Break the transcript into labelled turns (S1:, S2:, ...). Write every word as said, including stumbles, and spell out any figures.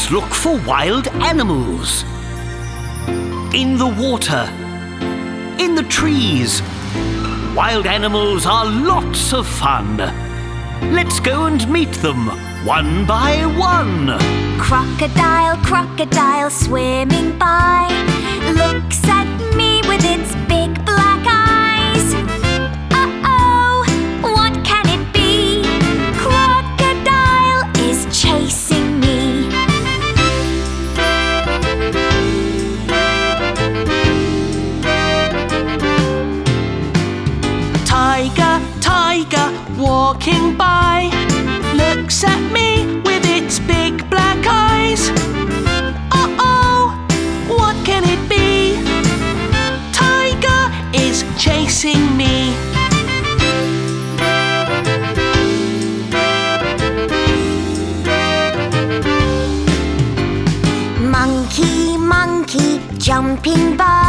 S1: Let's look for wild animals. In the water, in the trees. Wild animals are lots of fun. Let's go and meet them one by one.
S2: Crocodile, crocodile swimming by, looks at me with its big black eyes. Uh-oh, what can it be? Crocodile is chasing me.
S3: Tiger, tiger walking by, looks at me with its big black eyes. Uh-oh, what can it be? Tiger is chasing me.
S2: Monkey, monkey jumping by,